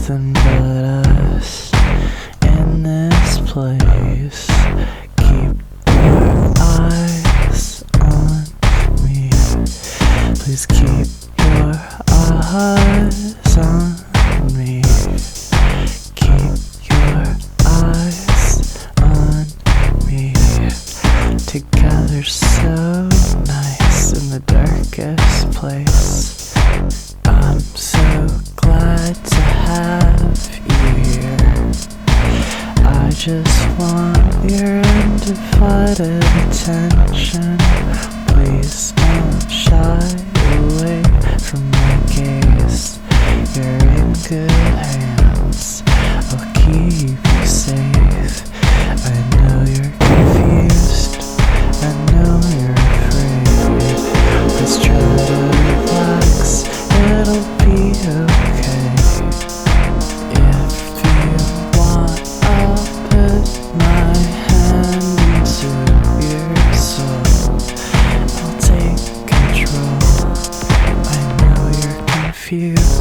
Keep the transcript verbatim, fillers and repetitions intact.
nothing but us in this place. Keep your eyes on me. Please keep your eyes on me. Keep your eyes on me. Together so nice in the darkest place. I'm so glad to have you here. I just want your undivided attention. Please don't shy away from my gaze. You're in good hands, I'll keep you safe. I know you're confused, I know you're afraid. Let's try to relax, it'll be okay. If you want, I'll put my hand into your soul. I'll take control. I know you're confused,